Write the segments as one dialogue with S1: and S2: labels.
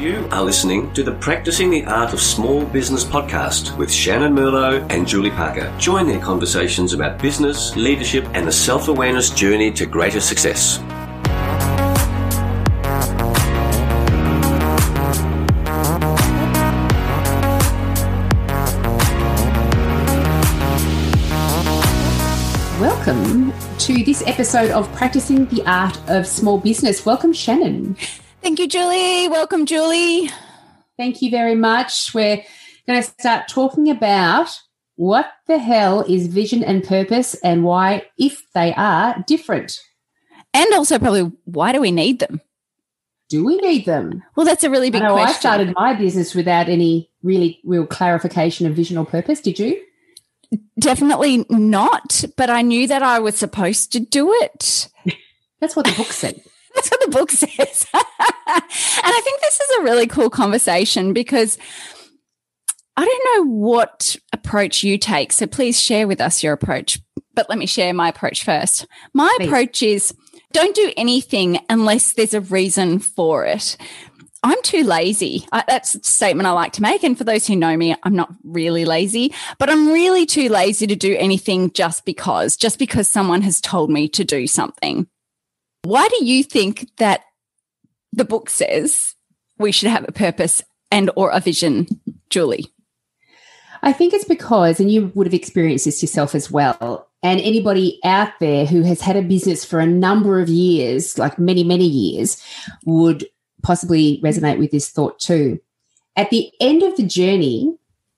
S1: You are listening to the Practicing the Art of Small Business podcast with Shannon Merlot and Julie Parker. Join their conversations about business, leadership, and the self-awareness journey to greater success.
S2: Welcome to this episode of Practicing the Art of Small Business. Welcome, Shannon.
S3: Thank you, Julie. Welcome, Julie.
S2: Thank you very much. We're going to start talking about what the hell is vision and purpose and why, if they are, different.
S3: And also probably why do we need them?
S2: Do we need them?
S3: Well, that's a really big question.
S2: I started my business without any real clarification of vision or purpose. Did you?
S3: Definitely not, but I knew that I was supposed to do it.
S2: That's what the book said.
S3: That's what the book says. And I think this is a really cool conversation because I don't know what approach you take, so please share with us your approach. But let me share my approach first. My approach is don't do anything unless there's a reason for it. I'm too lazy. That's a statement I like to make. And for those who know me, I'm not really lazy, but I'm really too lazy to do anything just because someone has told me to do something. Why do you think that the book says we should have a purpose and or a vision, Julie?
S2: I think it's because, and you would have experienced this yourself as well, and anybody out there who has had a business for a number of years, like many, many years, would possibly resonate with this thought too. At the end of the journey,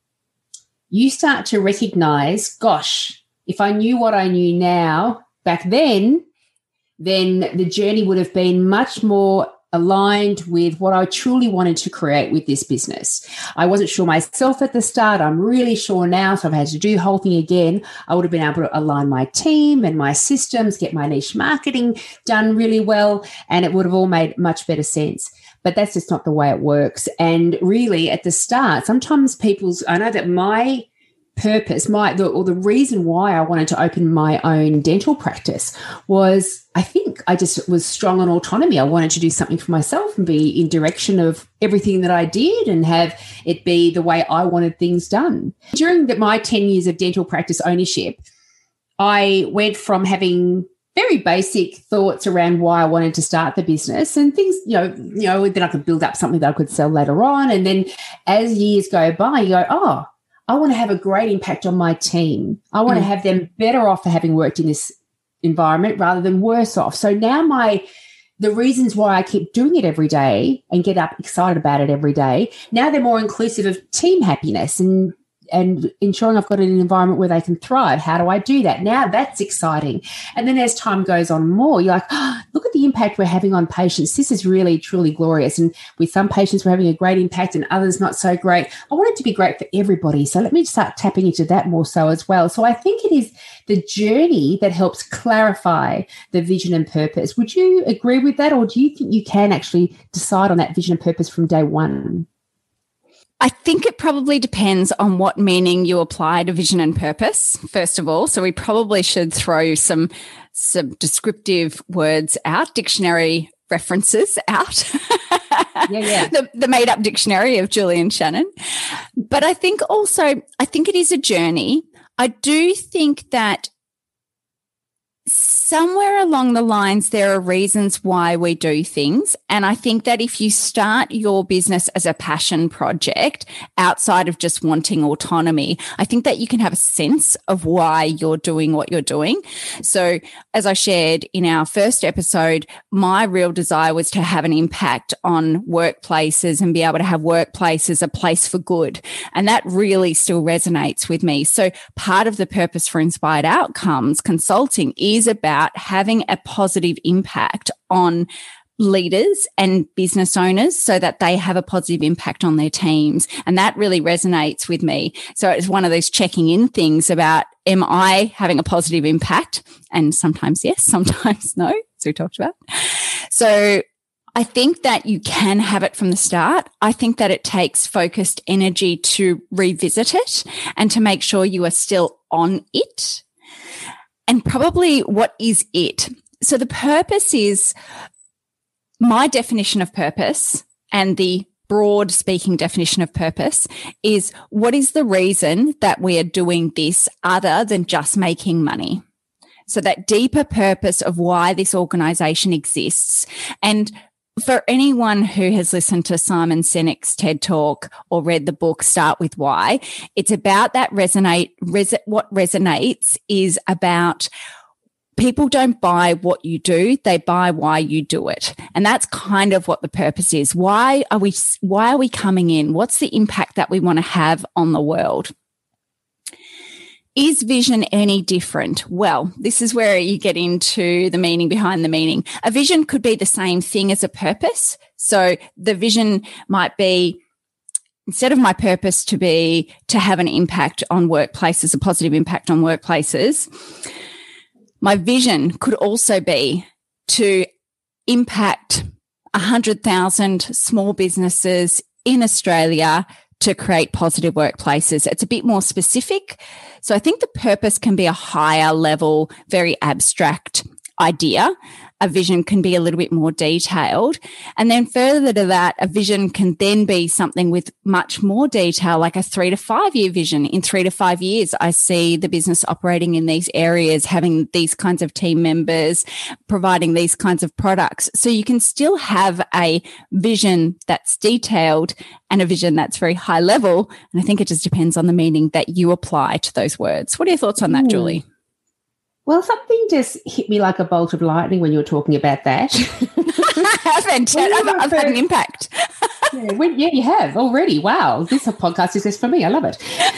S2: you start to recognize, gosh, if I knew what I knew now back then the journey would have been much more aligned with what I truly wanted to create with this business. I wasn't sure myself at the start. I'm really sure now. So I've had to do the whole thing again. I would have been able to align my team and my systems, get my niche marketing done really well, and it would have all made much better sense. But that's just not the way it works. And really at the start, sometimes I know that my purpose, the reason why I wanted to open my own dental practice was, I think I just was strong on autonomy. I wanted to do something for myself and be in direction of everything that I did and have it be the way I wanted things done. During my 10 years of dental practice ownership, I went from having very basic thoughts around why I wanted to start the business and things, then I could build up something that I could sell later on. And then as years go by, you go, oh, I want to have a great impact on my team. I want to have them better off for having worked in this environment rather than worse off. So now the reasons why I keep doing it every day and get up excited about it every day, now they're more inclusive of team happiness and ensuring I've got an environment where they can thrive. How do I do that? Now that's exciting. And then as time goes on more, you're like, oh, look at the impact we're having on patients. This is really, truly glorious. And with some patients, we're having a great impact and others not so great. I want it to be great for everybody. So let me start tapping into that more so as well. So I think it is the journey that helps clarify the vision and purpose. Would you agree with that? Or do you think you can actually decide on that vision and purpose from day one?
S3: I think it probably depends on what meaning you apply to vision and purpose, first of all. So we probably should throw some descriptive words out, dictionary references out.
S2: Yeah.
S3: The made-up dictionary of Julie and Shannon. But I think it is a journey. I do think that somewhere along the lines, there are reasons why we do things. And I think that if you start your business as a passion project outside of just wanting autonomy, I think that you can have a sense of why you're doing what you're doing. So as I shared in our first episode, my real desire was to have an impact on workplaces and be able to have workplaces a place for good. And that really still resonates with me. So part of the purpose for Inspired Outcomes Consulting is about having a positive impact on leaders and business owners so that they have a positive impact on their teams. And that really resonates with me. So it's one of those checking in things about, am I having a positive impact? And sometimes yes, sometimes no, as we talked about. So I think that you can have it from the start. I think that it takes focused energy to revisit it and to make sure you are still on it. And probably what is it? So the purpose is my definition of purpose and the broad speaking definition of purpose is, what is the reason that we are doing this other than just making money? So that deeper purpose of why this organization exists. And for anyone who has listened to Simon Sinek's TED Talk or read the book Start With Why, it's about that what resonates is about people don't buy what you do, they buy why you do it. And that's kind of what the purpose is. Why are we coming in? What's the impact that we want to have on the world? Is vision any different? Well, this is where you get into the meaning behind the meaning. A vision could be the same thing as a purpose. So the vision might be, instead of my purpose to be to have an impact on workplaces, a positive impact on workplaces, my vision could also be to impact 100,000 small businesses in Australia to create positive workplaces. It's a bit more specific. So I think the purpose can be a higher level, very abstract idea. A vision can be a little bit more detailed. And then further to that, a vision can then be something with much more detail, like a 3 to 5 year vision. In 3 to 5 years, I see the business operating in these areas, having these kinds of team members, providing these kinds of products. So you can still have a vision that's detailed and a vision that's very high level. And I think it just depends on the meaning that you apply to those words. What are your thoughts on that, Julie?
S2: Well, something just hit me like a bolt of lightning when you were talking about that.
S3: I've had an impact.
S2: Yeah, you have already. Wow, this podcast is just for me. I love it.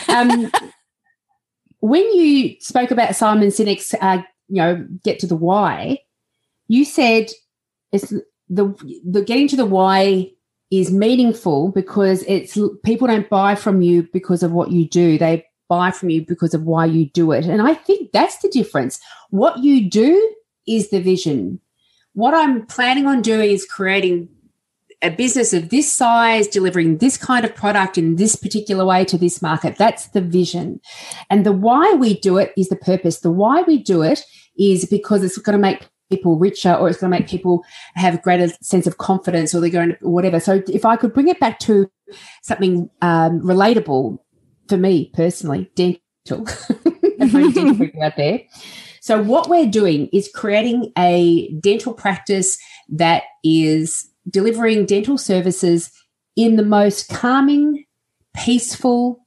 S2: When you spoke about Simon Sinek's, get to the why, you said it's the getting to the why is meaningful because it's people don't buy from you because of what you do. They buy from you because of why you do it. And I think that's the difference. What you do is the vision. What I'm planning on doing is creating a business of this size, delivering this kind of product in this particular way to this market. That's the vision. And the why we do it is the purpose. The why we do it is because it's going to make people richer, or it's going to make people have a greater sense of confidence, or they're going to whatever. So if I could bring it back to something relatable, for me personally, dental, and for any dental people out there. So what we're doing is creating a dental practice that is delivering dental services in the most calming, peaceful,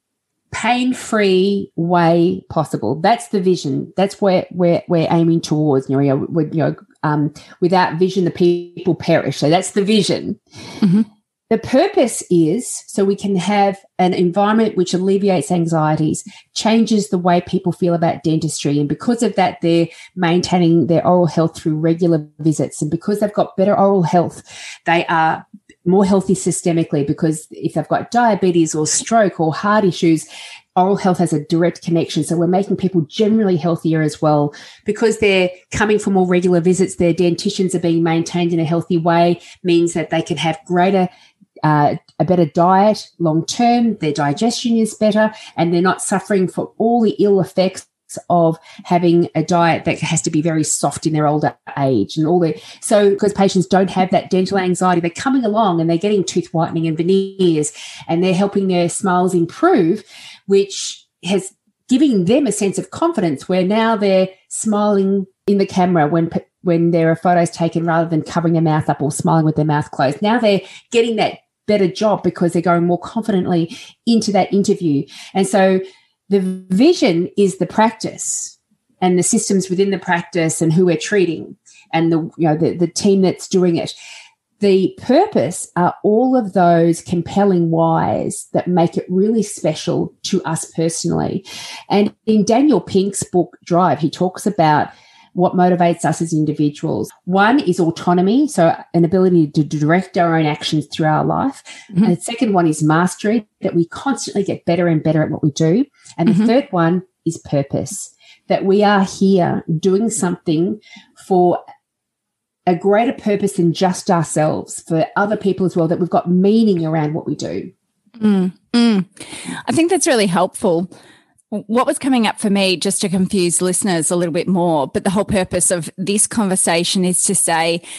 S2: pain-free way possible. That's the vision. That's where we're aiming towards. Without vision, the people perish. So that's the vision. Mm-hmm. The purpose is so we can have an environment which alleviates anxieties, changes the way people feel about dentistry. And because of that, they're maintaining their oral health through regular visits. And because they've got better oral health, they are more healthy systemically, because if they've got diabetes or stroke or heart issues, oral health has a direct connection. So we're making people generally healthier as well. Because they're coming for more regular visits, their dentitions are being maintained in a healthy way, means that they can have a better diet long term, their digestion is better, and they're not suffering from all the ill effects of having a diet that has to be very soft in their older age. So because patients don't have that dental anxiety, they're coming along and they're getting tooth whitening and veneers, and they're helping their smiles improve, which has giving them a sense of confidence where now they're smiling in the camera when there are photos taken, rather than covering their mouth up or smiling with their mouth closed. Now they're getting that better job because they're going more confidently into that interview. And so the vision is the practice and the systems within the practice and who we're treating and the team that's doing it. The purpose are all of those compelling whys that make it really special to us personally. And in Daniel Pink's book, Drive, he talks about what motivates us as individuals. One is autonomy, so an ability to direct our own actions through our life. Mm-hmm. And the second one is mastery, that we constantly get better and better at what we do. And the third one is purpose, that we are here doing something for a greater purpose than just ourselves, for other people as well, that we've got meaning around what we do.
S3: I think that's really helpful. What was coming up for me, just to confuse listeners a little bit more, but the whole purpose of this conversation is to say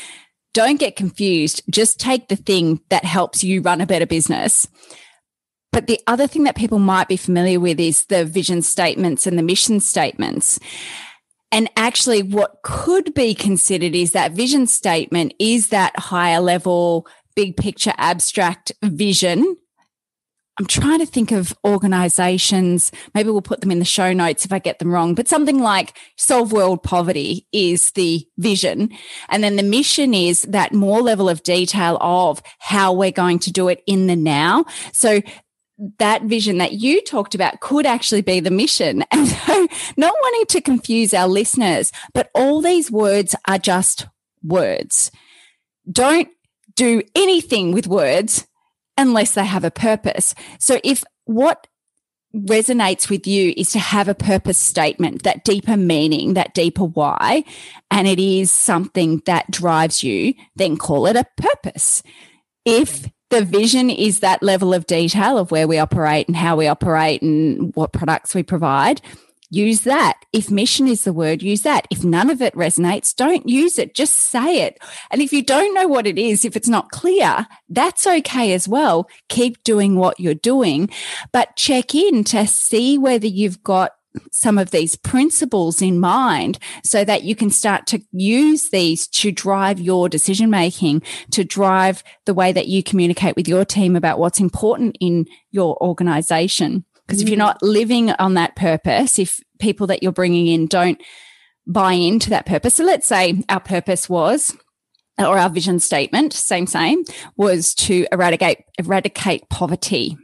S3: don't get confused. Just take the thing that helps you run a better business. But the other thing that people might be familiar with is the vision statements and the mission statements. And actually what could be considered is that vision statement is that higher level, big picture, abstract vision. I'm trying to think of organizations. Maybe we'll put them in the show notes if I get them wrong, but something like solve world poverty is the vision. And then the mission is that more level of detail of how we're going to do it in the now. So that vision that you talked about could actually be the mission. And so not wanting to confuse our listeners, but all these words are just words. Don't do anything with words unless they have a purpose. So if what resonates with you is to have a purpose statement, that deeper meaning, that deeper why, and it is something that drives you, then call it a purpose. If the vision is that level of detail of where we operate and how we operate and what products we provide, use that. If mission is the word, use that. If none of it resonates, don't use it. Just say it. And if you don't know what it is, if it's not clear, that's okay as well. Keep doing what you're doing, but check in to see whether you've got some of these principles in mind so that you can start to use these to drive your decision making, to drive the way that you communicate with your team about what's important in your organization. Because if you're not living on that purpose, if people that you're bringing in don't buy into that purpose. So let's say our purpose was, or our vision statement, same, was to eradicate poverty.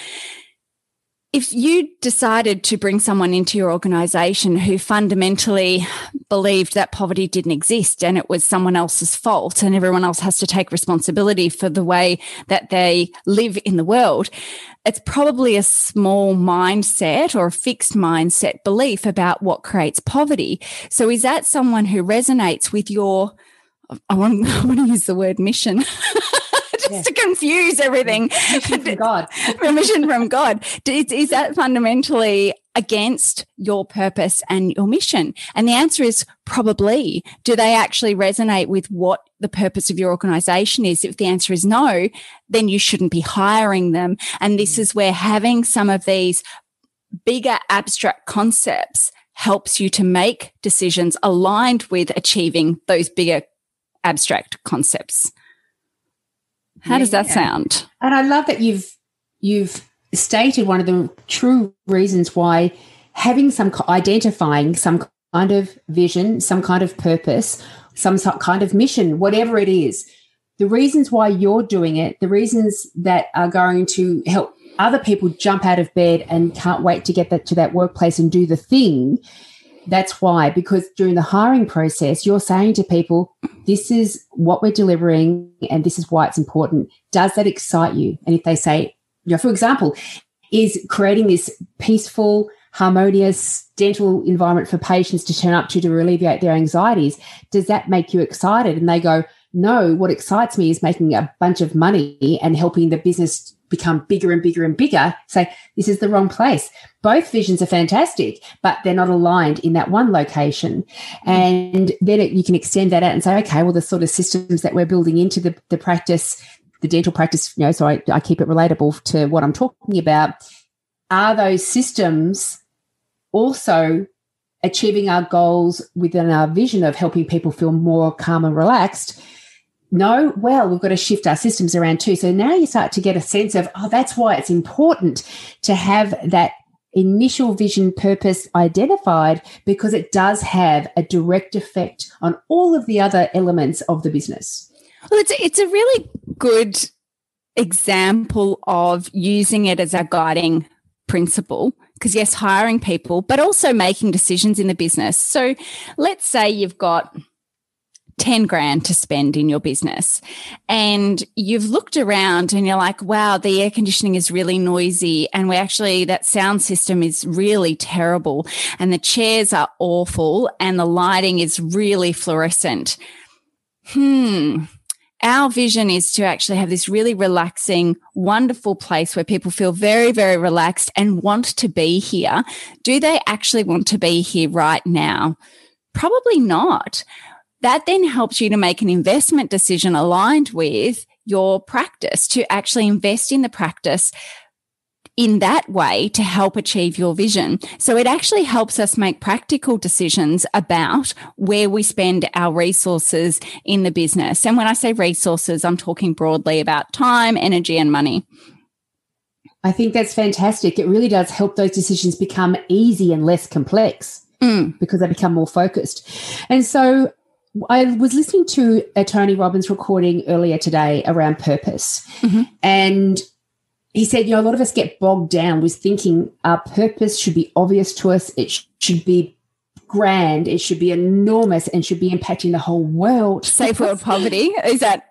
S3: If you decided to bring someone into your organization who fundamentally believed that poverty didn't exist and it was someone else's fault and everyone else has to take responsibility for the way that they live in the world, it's probably a small mindset or a fixed mindset belief about what creates poverty. So is that someone who resonates with your, I want to use the word mission, to confuse everything.
S2: Mission from God.
S3: Mission from God. Is that fundamentally against your purpose and your mission? And the answer is probably. Do they actually resonate with what the purpose of your organization is? If the answer is no, then you shouldn't be hiring them. And this is where having some of these bigger abstract concepts helps you to make decisions aligned with achieving those bigger abstract concepts. How does that sound?
S2: And I love that you've stated one of the true reasons why having identifying some kind of vision, some kind of purpose, some kind of mission, whatever it is, the reasons why you're doing it, the reasons that are going to help other people jump out of bed and can't wait to get to that workplace and do the thing. That's why, because during the hiring process, you're saying to people, this is what we're delivering and this is why it's important. Does that excite you? And if they say, for example, is creating this peaceful, harmonious dental environment for patients to turn up to alleviate their anxieties, does that make you excited? And they go, no, what excites me is making a bunch of money and helping the business become bigger and bigger and bigger. Say, this is the wrong place. Both visions are fantastic, but they're not aligned in that one location. And then you can extend that out and say, okay, well, the sort of systems that we're building into the practice, the dental practice, so I keep it relatable to what I'm talking about. Are those systems also achieving our goals within our vision of helping people feel more calm and relaxed? No, well, we've got to shift our systems around too. So now you start to get a sense of, that's why it's important to have that initial vision purpose identified, because it does have a direct effect on all of the other elements of the business.
S3: Well, it's a really good example of using it as a guiding principle, because yes, hiring people, but also making decisions in the business. So let's say you've got 10 grand to spend in your business and you've looked around and you're like, wow, the air conditioning is really noisy and that sound system is really terrible and the chairs are awful and the lighting is really fluorescent. Our vision is to actually have this really relaxing, wonderful place where people feel very, very relaxed and want to be here. Do they actually want to be here right now? Probably not. that then helps you to make an investment decision aligned with your practice, to actually invest in the practice in that way to help achieve your vision. So it actually helps us make practical decisions about where we spend our resources in the business. And when I say resources, I'm talking broadly about time, energy, and money.
S2: I think that's fantastic. It really does help those decisions become easy and less complex because they become more focused. And so I was listening to a Tony Robbins recording earlier today around purpose. And he said, a lot of us get bogged down with thinking our purpose should be obvious to us. It should be grand. It should be enormous and should be impacting the whole world.
S3: Safe world poverty. Is that?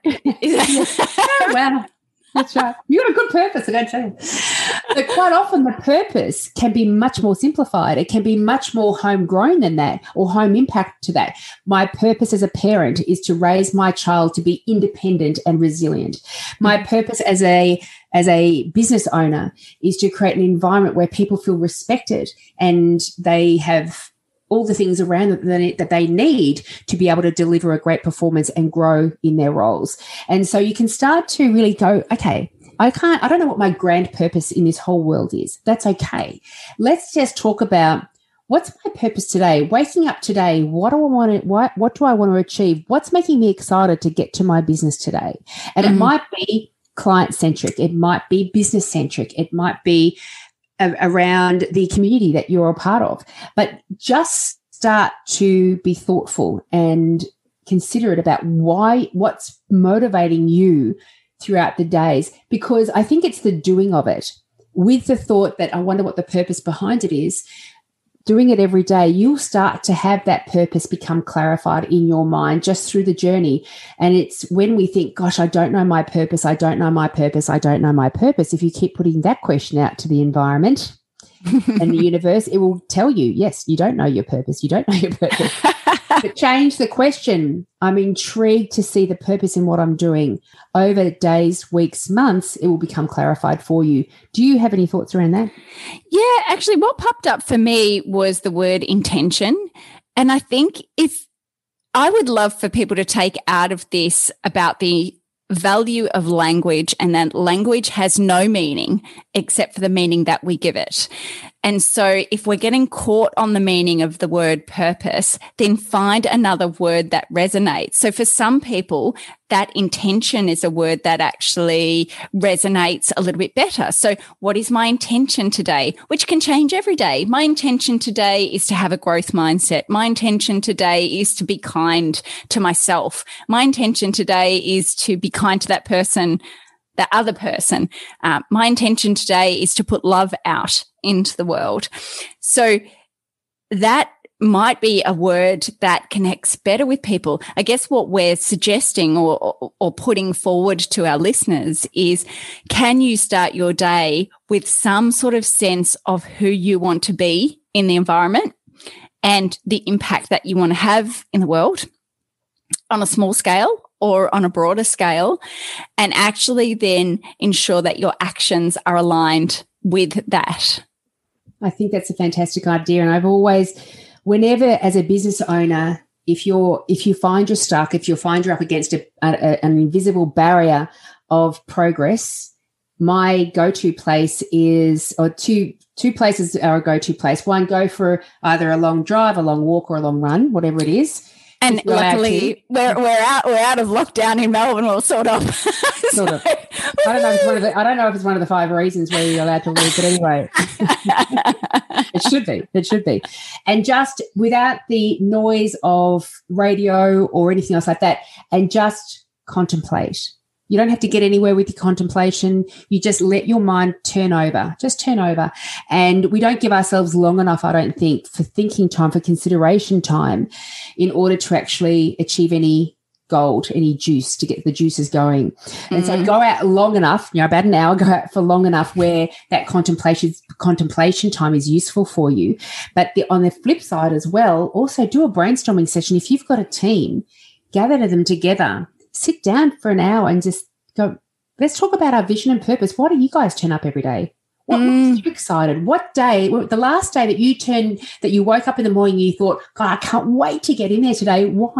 S2: Wow. That's right. You got a good purpose, I don't tell you. But quite often the purpose can be much more simplified. It can be much more homegrown than that, or home impact to that. My purpose as a parent is to raise my child to be independent and resilient. My purpose as a business owner is to create an environment where people feel respected and they have all the things around that they need to be able to deliver a great performance and grow in their roles. And so you can start to really go, okay, I don't know what my grand purpose in this whole world is. That's okay. Let's just talk about, what's my purpose today? Waking up today, what do I want to achieve? What's making me excited to get to my business today? And it might be client-centric. It might be business-centric. It might be around the community that you're a part of. But just start to be thoughtful and considerate about what's motivating you throughout the days, because I think it's the doing of it with the thought that I wonder what the purpose behind it is. Doing it every day, you'll start to have that purpose become clarified in your mind just through the journey. And it's when we think, gosh, I don't know my purpose, I don't know my purpose, I don't know my purpose. If you keep putting that question out to the environment and the universe, it will tell you, yes, you don't know your purpose, you don't know your purpose. But change the question. I'm intrigued to see the purpose in what I'm doing. Over days, weeks, months, it will become clarified for you. Do you have any thoughts around that?
S3: Yeah, actually, what popped up for me was the word intention. And I think I would love for people to take out of this about the value of language, and that language has no meaning except for the meaning that we give it. And so if we're getting caught on the meaning of the word purpose, then find another word that resonates. So for some people, that intention is a word that actually resonates a little bit better. So what is my intention today? Which can change every day. My intention today is to have a growth mindset. My intention today is to be kind to myself. My intention today is to be kind to that person, the other person. My intention today is to put love out into the world. So that might be a word that connects better with people. I guess what we're suggesting or putting forward to our listeners is, can you start your day with some sort of sense of who you want to be in the environment and the impact that you want to have in the world on a small scale or on a broader scale, and actually then ensure that your actions are aligned with that?
S2: I think that's a fantastic idea. And I've always, whenever as a business owner, if you find you're stuck, if you find you're up against an invisible barrier of progress, my go-to place is, or two places are a go-to place. One, go for either a long drive, a long walk, or a long run, whatever it is.
S3: And luckily, we're out of lockdown in Melbourne, or sort of.
S2: Sort of. I don't know if it's one of the 5 reasons where you're allowed to leave, but anyway, it should be. It should be, and just without the noise of radio or anything else like that, and just contemplate. You don't have to get anywhere with your contemplation. You just let your mind turn over. Just turn over. And we don't give ourselves long enough, I don't think, for thinking time, for consideration time, in order to actually achieve any gold, any juice, to get the juices going. And so go out long enough, about an hour, go out for long enough where that contemplation time is useful for you. But on the flip side as well, also do a brainstorming session. If you've got a team, gather them together. Sit down for an hour and just go, let's talk about our vision and purpose. Why do you guys turn up every day? What makes you excited? What day, the last day that you woke up in the morning and you thought, God, I can't wait to get in there today. Why?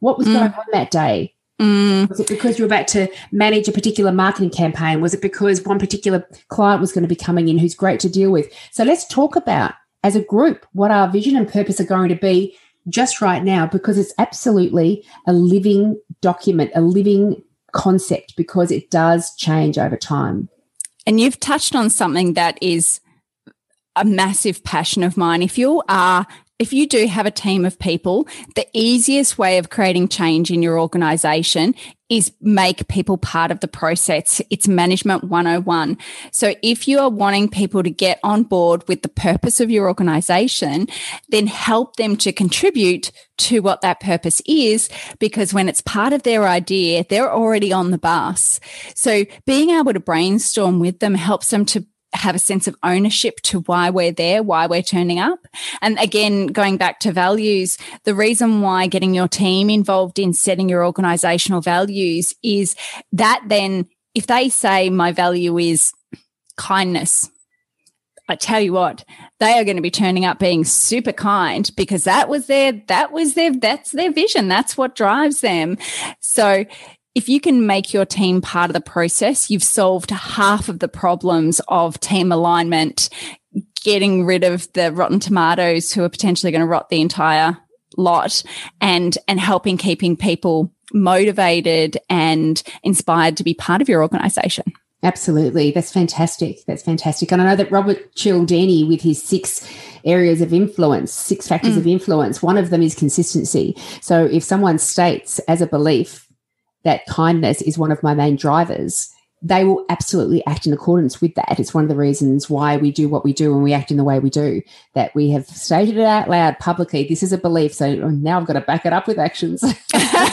S2: What was going on that day? Was it because you were about to manage a particular marketing campaign? Was it because one particular client was going to be coming in who's great to deal with? So let's talk about, as a group, what our vision and purpose are going to be just right now, because it's absolutely a living document, a living concept, because it does change over time.
S3: And you've touched on something that is a massive passion of mine. If you do have a team of people, the easiest way of creating change in your organization is make people part of the process. It's management 101. So if you are wanting people to get on board with the purpose of your organization, then help them to contribute to what that purpose is, because when it's part of their idea, they're already on the bus. So being able to brainstorm with them helps them to have a sense of ownership to why we're there, why we're turning up. And again, going back to values, the reason why getting your team involved in setting your organizational values is that then if they say my value is kindness, I tell you what, they are going to be turning up being super kind, because that's their vision. That's what drives them. So if you can make your team part of the process, you've solved half of the problems of team alignment, getting rid of the rotten tomatoes who are potentially going to rot the entire lot, and helping keeping people motivated and inspired to be part of your organization.
S2: Absolutely. That's fantastic. That's fantastic. And I know that Robert Cialdini, with his 6 areas of influence, 6 factors of influence, one of them is consistency. So if someone states as a belief that kindness is one of my main drivers, they will absolutely act in accordance with that. It's one of the reasons why we do what we do and we act in the way we do, that we have stated it out loud publicly. This is a belief. So now I've got to back it up with actions. Well,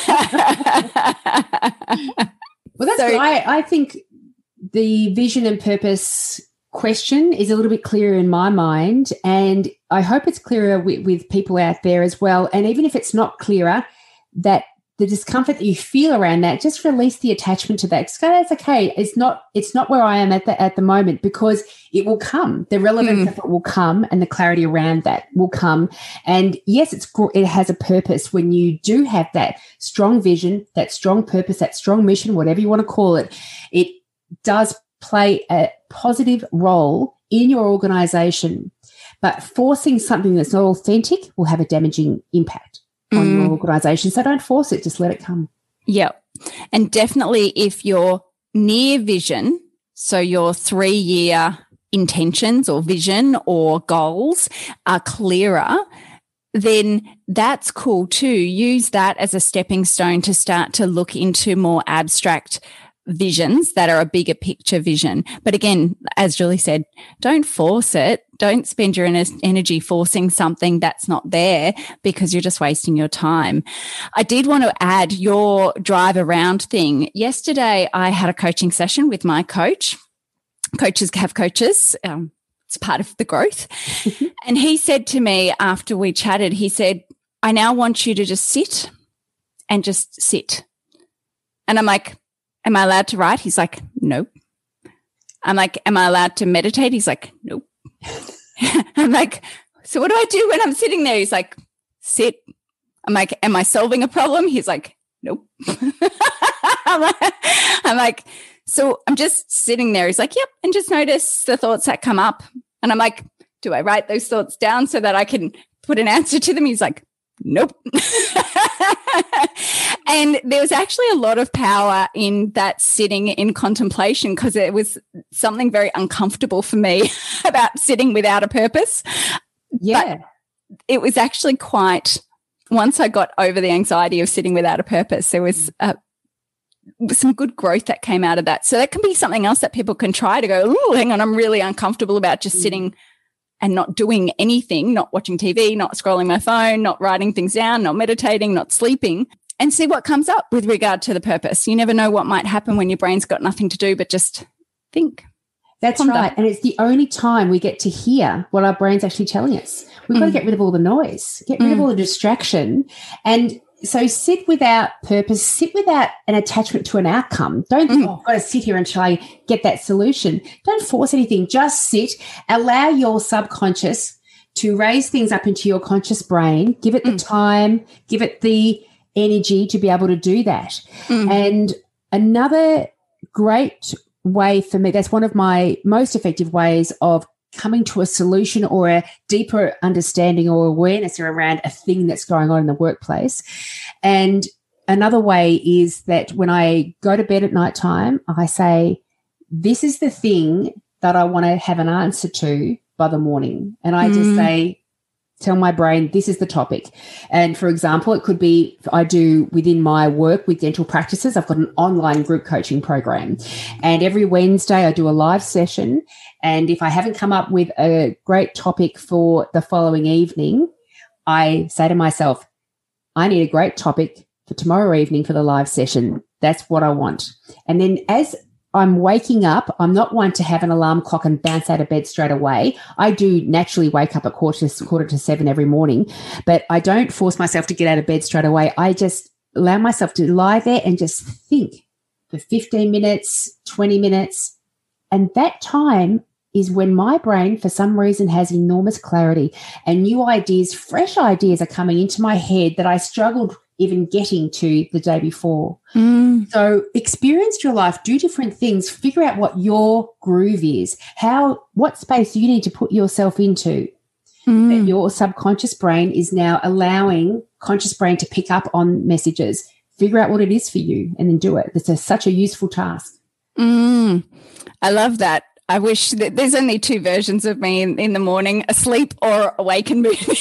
S2: that's why I think the vision and purpose question is a little bit clearer in my mind. And I hope it's clearer with people out there as well. And even if it's not clearer, that the discomfort that you feel around that, just release the attachment to that. Just go, that's okay. It's not where I am at the moment, because it will come. The relevance of it will come, and the clarity around that will come. And yes, it has a purpose when you do have that strong vision, that strong purpose, that strong mission, whatever you want to call it. It does play a positive role in your organization, but forcing something that's not authentic will have a damaging impact on your organization. So don't force it, just let it come.
S3: Yeah. And definitely if your near vision, so your 3-year intentions or vision or goals are clearer, then that's cool too. Use that as a stepping stone to start to look into more abstract visions that are a bigger picture vision. But again, as Julie said, don't force it. Don't spend your energy forcing something that's not there, because you're just wasting your time. I did want to add your drive around thing. Yesterday, I had a coaching session with my coach. Coaches have coaches. It's part of the growth. And he said to me after we chatted, he said, I now want you to just sit and just sit. And I'm like, am I allowed to write? He's like, nope. I'm like, am I allowed to meditate? He's like, nope. I'm like, so what do I do when I'm sitting there? He's like, sit. I'm like, am I solving a problem? He's like, nope. I'm like, so I'm just sitting there. He's like, yep. And just notice the thoughts that come up. And I'm like, do I write those thoughts down so that I can put an answer to them? He's like, nope. And there was actually a lot of power in that sitting in contemplation, because it was something very uncomfortable for me about sitting without a purpose.
S2: Yeah.
S3: But it was actually quite, once I got over the anxiety of sitting without a purpose, there was some good growth that came out of that. So that can be something else that people can try to go, oh, hang on, I'm really uncomfortable about just sitting and not doing anything, not watching TV, not scrolling my phone, not writing things down, not meditating, not sleeping, and see what comes up with regard to the purpose. You never know what might happen when your brain's got nothing to do but just think.
S2: That's ponder. Right. And it's the only time we get to hear what our brain's actually telling us. We've got to get rid of all the noise, get rid of all the distraction. And so sit without purpose, sit without an attachment to an outcome. Don't think, I've got to sit here until I get that solution. Don't force anything. Just sit. Allow your subconscious to raise things up into your conscious brain. Give it the time, give it the energy to be able to do that. And another great way for me, that's one of my most effective ways of coming to a solution or a deeper understanding or awareness around a thing that's going on in the workplace. And another way is that when I go to bed at night time, I say, this is the thing that I want to have an answer to by the morning. And I just say, tell my brain, this is the topic. And for example, it could be, I do within my work with dental practices, I've got an online group coaching program. And every Wednesday I do a live session. And if I haven't come up with a great topic for the following evening, I say to myself, I need a great topic for tomorrow evening for the live session. That's what I want. And then as I'm waking up, I'm not one to have an alarm clock and bounce out of bed straight away. I do naturally wake up at quarter to 7 every morning, but I don't force myself to get out of bed straight away. I just allow myself to lie there and just think for 15 minutes, 20 minutes. And that time is when my brain, for some reason, has enormous clarity and new ideas, fresh ideas are coming into my head that I struggled even getting to the day before. So experience your life, do different things, figure out what your groove is, what space you need to put yourself into. That your subconscious brain is now allowing conscious brain to pick up on messages. Figure out what it is for you and then do it. It's such a useful task.
S3: I love that. I wish that there's only two versions of me in the morning, asleep or awake and moving.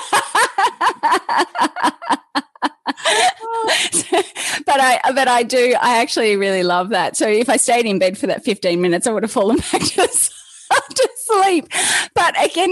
S3: I actually really love that. So if I stayed in bed for that 15 minutes, I would have fallen back to sleep. But again,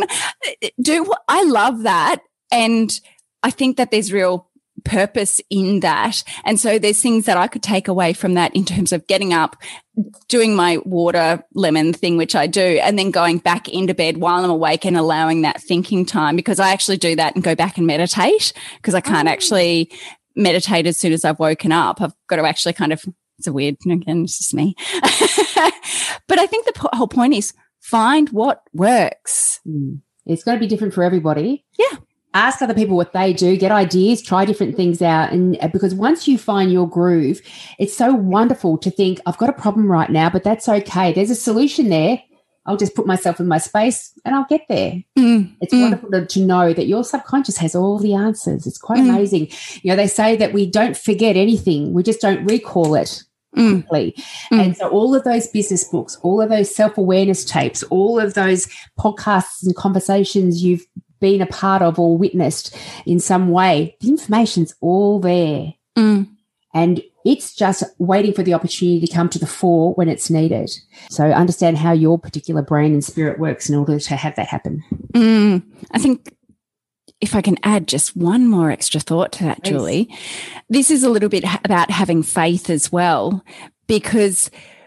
S3: I love that. And I think that there's real purpose in that. And so there's things that I could take away from that in terms of getting up, doing my water lemon thing, which I do, and then going back into bed while I'm awake and allowing that thinking time, because I actually do that and go back and meditate because I can't actually meditate as soon as I've woken up. I've got to actually it's a weird, again, it's just me. But I think the whole point is find what works.
S2: It's got to be different for everybody.
S3: Yeah.
S2: Ask other people what they do, get ideas, try different things out. And because once you find your groove, it's so wonderful to think, I've got a problem right now, but that's okay. There's a solution there. I'll just put myself in my space and I'll get there. It's wonderful to know that your subconscious has all the answers. It's quite amazing. You know, they say that we don't forget anything. We just don't recall it quickly. And so all of those business books, all of those self-awareness tapes, all of those podcasts and conversations you've been a part of or witnessed in some way, the information's all there. And it's just waiting for the opportunity to come to the fore when it's needed. So understand how your particular brain and spirit works in order to have that happen.
S3: I think if I can add just one more extra thought to that, Julie, this is a little bit about having faith as well, because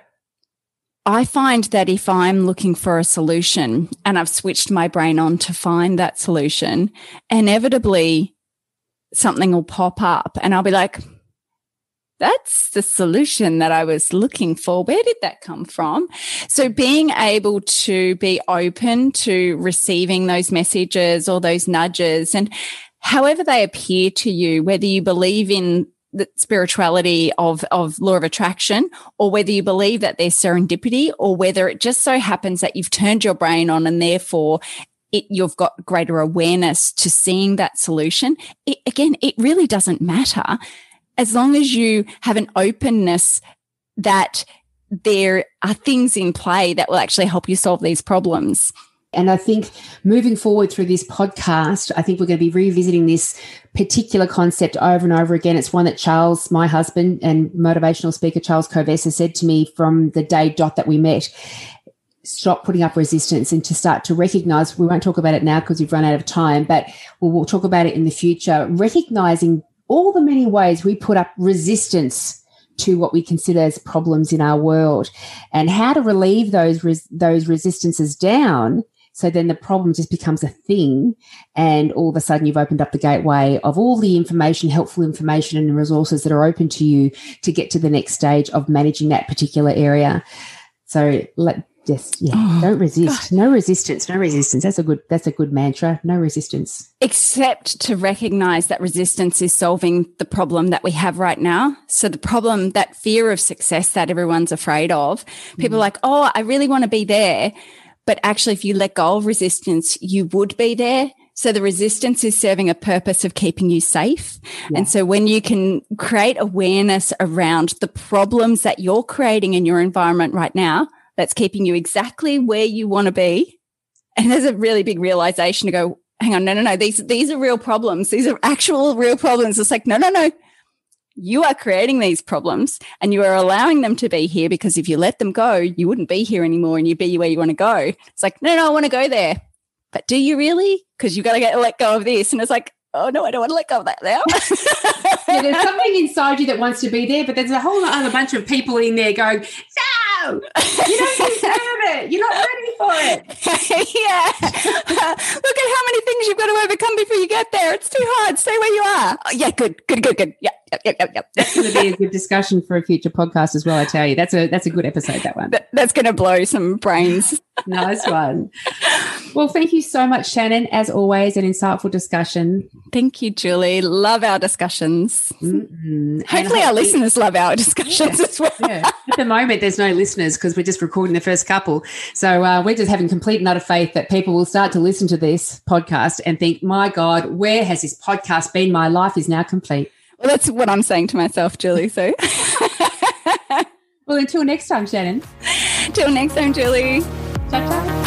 S3: I find that if I'm looking for a solution and I've switched my brain on to find that solution, inevitably something will pop up and I'll be like, that's the solution that I was looking for. Where did that come from? So being able to be open to receiving those messages or those nudges, and however they appear to you, whether you believe in the spirituality of law of attraction, or whether you believe that there's serendipity, or whether it just so happens that you've turned your brain on and therefore you've got greater awareness to seeing that solution. It really doesn't matter. As long as you have an openness that there are things in play that will actually help you solve these problems.
S2: And I think moving forward through this podcast, I think we're going to be revisiting this particular concept over and over again. It's one that Charles, my husband and motivational speaker Charles Kovesa, said to me from the day dot that we met. Stop putting up resistance and to start to recognize, we won't talk about it now because we've run out of time, but we'll talk about it in the future, recognizing all the many ways we put up resistance to what we consider as problems in our world, and how to relieve those resistances down. So then the problem just becomes a thing, and all of a sudden you've opened up the gateway of all the information, helpful information and resources that are open to you to get to the next stage of managing that particular area. So Just don't resist. God. No resistance. No resistance. That's a good mantra. No resistance.
S3: Except to recognize that resistance is solving the problem that we have right now. So the problem, that fear of success that everyone's afraid of, people are like, oh, I really want to be there. But actually, if you let go of resistance, you would be there. So the resistance is serving a purpose of keeping you safe. Yeah. And so when you can create awareness around the problems that you're creating in your environment right now, that's keeping you exactly where you want to be. And there's a really big realization to go, hang on, no. These are real problems. These are actual real problems. It's like, no. You are creating these problems and you are allowing them to be here, because if you let them go, you wouldn't be here anymore and you'd be where you want to go. It's like, no, I want to go there. But do you really? Because you've got to let go of this. And it's like, oh, no, I don't want to let go of that now.
S2: Yeah, there's something inside you that wants to be there, but there's a whole other bunch of people in there going, no, you don't deserve it. You're not ready for it.
S3: Yeah. Look at how many things you've got to overcome before you get there. It's too hard. Stay where you are. Oh, yeah, good. Yep.
S2: That's going to be a good discussion for a future podcast as well, I tell you. That's a good episode, that one.
S3: That's going to blow some brains.
S2: Nice one. Well, thank you so much, Shannon. As always, an insightful discussion.
S3: Thank you, Julie. Love our discussions. Mm-hmm. Hopefully our listeners love our discussions as well.
S2: Yeah. At the moment, there's no listeners because we're just recording the first couple. So we're just having complete and utter faith that people will start to listen to this podcast and think, my God, where has this podcast been? My life is now complete.
S3: Well, that's what I'm saying to myself, Julie. So,
S2: well, until next time, Shannon.
S3: Till next time, Julie.
S2: Ciao, ciao.